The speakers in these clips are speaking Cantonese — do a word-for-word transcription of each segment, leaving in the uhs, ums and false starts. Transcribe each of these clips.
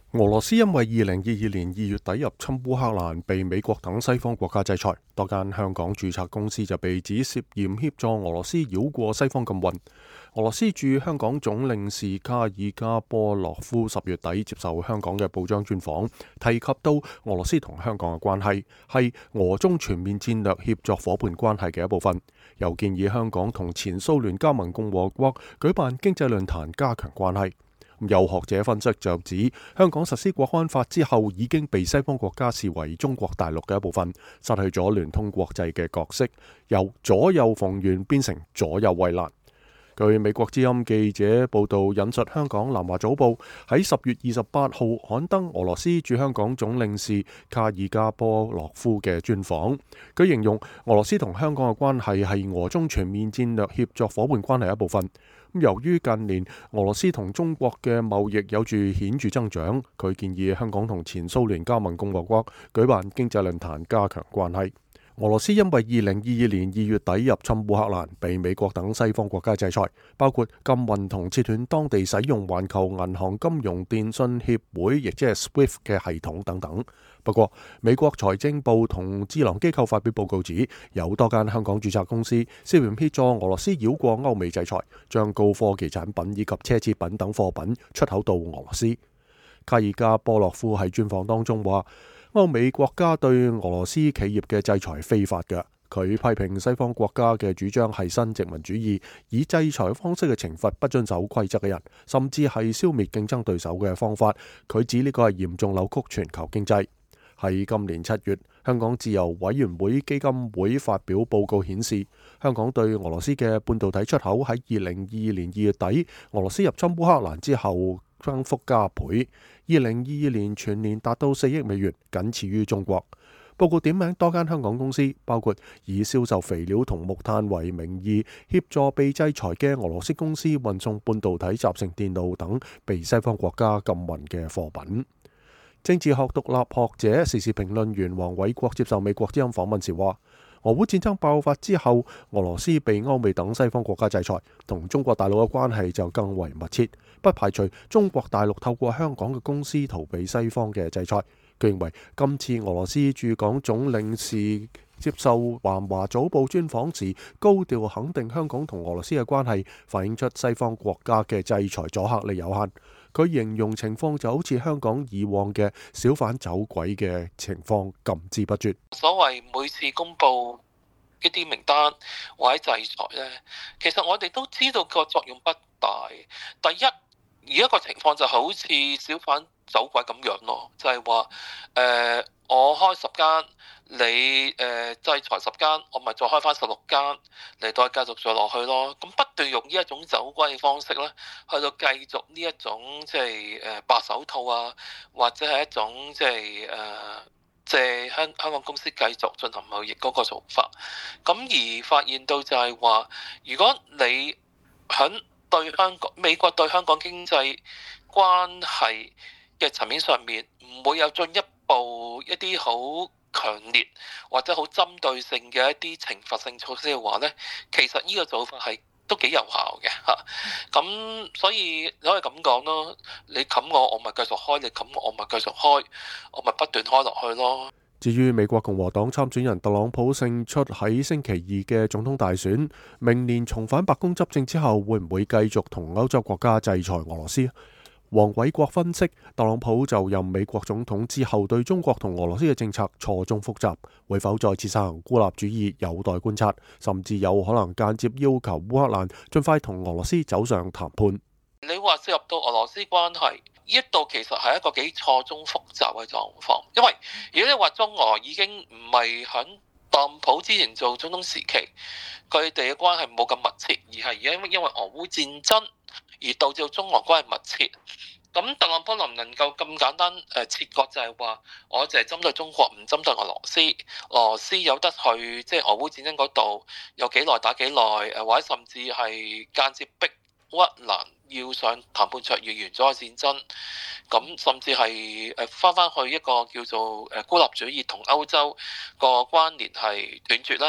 俄羅斯因為二零二二年二月底入侵烏克蘭，被美國等西方國家制裁，多間香港註冊公司就被指涉嫌協助俄羅斯繞過西方禁運。俄羅斯駐香港總領事卡爾加波洛夫十月底接受香港嘅報章專訪，提及到俄羅斯同香港嘅關係係俄中全面戰略協作伙伴關係嘅一部分，又建議香港同前蘇聯加盟共和國舉辦經濟論壇，加強關係。有學者分析就指，香港實施國安法之後，已經被西方國家視為中國大陸嘅一部分，失去咗聯通國際嘅角色，由左右逢源變成左右為難。據美國之音記者報道，引述香港南華早報喺十月二十八號刊登俄羅斯駐香港總領事卡爾加波洛夫嘅專訪，佢形容俄羅斯同香港嘅關係係俄中全面戰略協作伙伴關係一部分。由於近年俄羅斯同中國嘅貿易有住顯著增長，佢建議香港同前蘇聯加盟共和國舉辦經濟論壇，加強關係。俄羅斯因為二零二二年二月底入侵烏克蘭，被美國等西方國家制裁，包括禁運同切斷當地使用環球銀行金融電信協會，亦即係 SWIFT 嘅系統等等。不過，美國財政部同智囊機構發表報告指，有多間香港註冊公司涉嫌協助俄羅斯繞過歐美制裁，將高科技產品以及奢侈品等貨品出口到俄羅斯。卡爾加波洛夫喺專訪當中話，歐美國家對俄羅斯企業嘅制裁非法嘅，佢批評西方國家嘅主張係新殖民主義，以制裁方式嘅懲罰不遵守規則嘅人，甚至係消滅競爭對手嘅方法。佢指呢個係嚴重扭曲全球經濟。喺今年七月，香港自由委員會基金會發表報告顯示，香港對俄羅斯嘅半導體出口喺二零二二年二月底俄羅斯入侵烏克蘭之後增幅加倍，二零二二年全年達到四億美元，僅次於中國。報告點名多間香港公司，包括以銷售肥料同木炭為名義協助被制裁嘅俄羅斯公司運送半導體集成電路等被西方國家禁運嘅貨品。政治學獨立學者、時事評論員黃偉國接受美國之音訪問時話，俄烏戰爭爆發之後，俄羅斯被歐美等西方國家制裁，同中國大陸嘅關係就更為密切，不排除中國大陸透過香港嘅公司逃避西方嘅制裁。佢認為今次俄羅斯駐港總領事接受南華早報專訪時，高調肯定香港同俄羅斯嘅關係，反映出西方國家嘅制裁阻嚇力有限。佢形容情況就好似香港以往嘅小販走鬼嘅情況，禁之不絕。 所謂每次公布一啲名單或者制裁呢，其實我哋都知道個作用不大。第一，而家個情況就好似小販走鬼咁樣咯，就係話誒，我開十間，你誒、呃、制裁十間，我咪再開翻十六間嚟再繼續做落去咯。咁不斷用呢一種走鬼嘅方式咧，去到繼續呢一種即係誒白手套啊，或者係一種即係誒借香香港公司繼續進行貿易嗰個做法。咁而發現到就係話，如果你響對香港美國對香港經濟關係嘅層面上面，唔會有進一步一啲好強烈或者好針對性嘅一啲懲罰性措施嘅話呢，其實呢個做法係都幾有效嘅嚇。咁所以你可以咁講咯，你冚我，我咪繼續開；你冚我，我咪繼續開，我咪不斷開落去咯。 至於美國共和黨參選人特朗普勝出喺星期二嘅總統大選，明年重返白宮執政之後，會唔會繼續同歐洲國家制裁俄羅斯？黃偉國分析，特朗普就任美國總統之後，對中國同俄羅斯嘅政策錯綜複雜，會否再次實行孤立主義有待觀察，甚至有可能間接要求烏克蘭盡快同俄羅斯走上談判。 你話涉入到俄羅斯關係，呢一度其實係一個幾錯綜複雜嘅狀況，因為如果你話中俄已經唔係響特朗普之前做總統時期，佢哋嘅關係冇咁密切，而係而家因為俄烏戰爭而導致中俄關係密切。咁特朗普能唔能夠咁簡單誒切割，就係話我淨係針對中國，唔針對俄羅斯，俄羅斯有得去即係俄烏戰爭嗰度有幾耐打幾耐，誒或者甚至係間接逼烏克蘭要上談判桌要完咗個戰爭，咁甚至係誒翻翻去一個叫做誒孤立主義同歐洲個關聯係斷絕咧。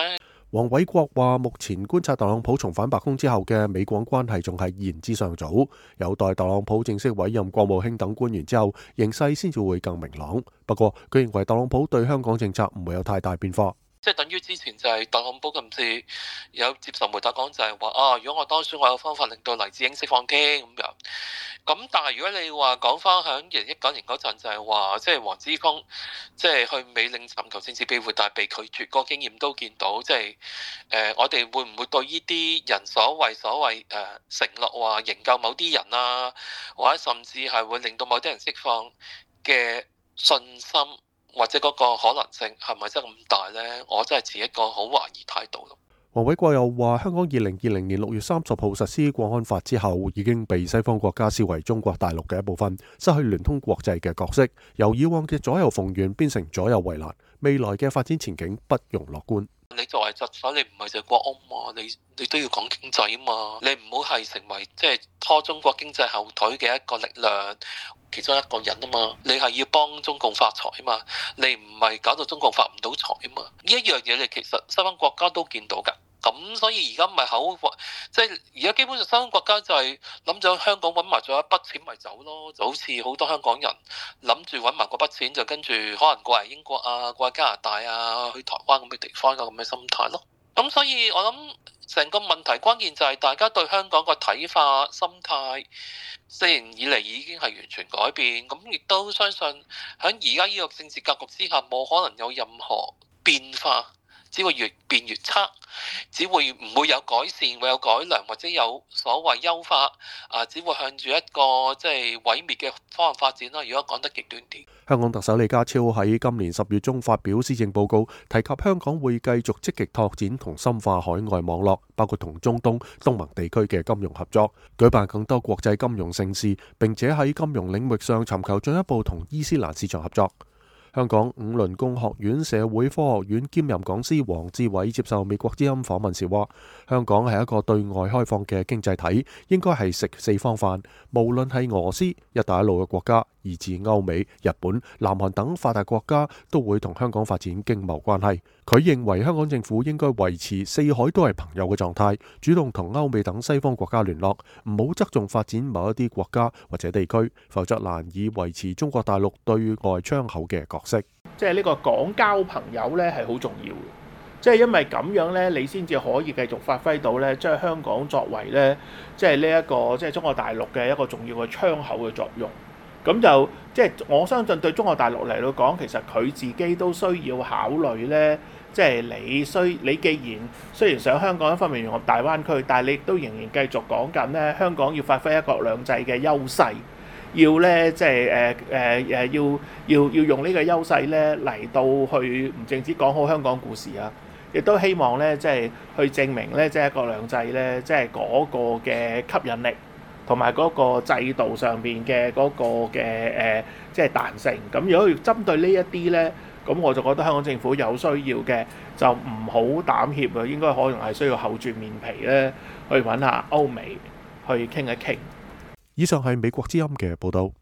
黃偉國話：目前觀察特朗普重返白宮之後嘅美港關係仲係言之尚早，有待特朗普正式委任國務卿等官員之後，形勢先至會更明朗。不過，佢認為特朗普對香港政策唔會有太大變化。 即係等於之前就係特朗普今次有接受媒體講就係話啊，如果我當選，我有方法令到黎智英釋放添咁樣。咁但係如果你話講翻響二零一九年嗰陣就係話，即係黃之鋒即係去美領尋求政治庇護，但係被拒絕，個經驗都見到，即係誒、呃、我哋會唔會對呢啲人所謂所謂誒、呃、承諾話營救某啲人啊，或者甚至係會令到某啲人釋放嘅信心？或者嗰個可能性係咪真係咁大呢？我真係持一個好懷疑態度咯。 黃偉國又話：香港二零二零年六月三十號實施國安法之後，已經被西方國家視為中國大陸嘅一部分，失去聯通國際嘅角色，由以往嘅左右逢源變成左右為難，未來嘅發展前景不容樂觀。 你作為特首，你唔係就係國安嘛？你你都要講經濟啊嘛！你唔好係成為即係拖中國經濟後腿嘅一個力量，其中一個人啊嘛！你係要幫中共發財啊嘛！你唔係搞到中共發唔到財啊嘛！呢一樣嘢你其實西方國家都見到㗎。咁所以而家唔係口，即係而家基本上西方國家就係諗住香港揾埋咗一筆錢咪走咯，就好似好多香港人諗住揾埋嗰筆錢就跟住可能過嚟英國啊、過嚟加拿大啊、去台灣咁嘅地方咁嘅心態咯。咁所以我諗成個問題關鍵就係大家對香港個睇法、心態，四年以嚟已經係完全改變。咁亦都相信喺而家呢個政治格局之下，冇可能有任何變化。只會越變越差，只會唔會有改善，會有改良或者有所謂優化啊，只會向住一個即係毀滅嘅方向發展啦。如果講得極端啲， 香港特首李家超喺今年十月中發表施政報告，提及香港會繼續積極拓展同深化海外網絡，包括同中東、東盟地區嘅金融合作，舉辦更多國際金融盛事，並且喺金融領域上尋求進一步同伊斯蘭市場合作。香港五倫公學院社會科學院兼任講師黃志偉接受美國之音訪問時話：香港係一個對外開放嘅經濟體，應該係食四方飯，無論係俄羅斯、一帶一路嘅國家，以至歐美、日本、南韓等發達國家，都會同香港發展經貿關係。佢認為香港政府應該維持四海都係朋友嘅狀態，主動同歐美等西方國家聯絡，唔好側重發展某一啲國家或者地區，否則難以維持中國大陸對外窗口嘅角色。 即係呢個港交朋友呢係好重要嘅，即係因為咁樣呢，你先至可以繼續發揮到呢，將香港作為呢，即係呢一個即係中國大陸嘅一個重要嘅窗口嘅作用。咁就即係我相信對中國大陸嚟到講，其實佢自己都需要考慮呢。即係你需你既然雖然想香港一方面融入大灣區，但係你亦都仍然繼續講緊呢，香港要發揮一國兩制嘅優勢，要咧即係誒誒誒要要要用呢個優勢咧嚟到去唔淨止講好香港故事啊，亦都希望咧即係去證明咧即係一國兩制咧即係嗰個嘅吸引力同埋嗰個制度上邊嘅嗰個嘅誒即係彈性。咁如果要針對呢一啲咧，咁我就覺得香港政府有需要嘅就唔好膽怯啊，應該可能係需要厚住面皮咧去揾下歐美去傾一傾。 以上係美國之音嘅報導。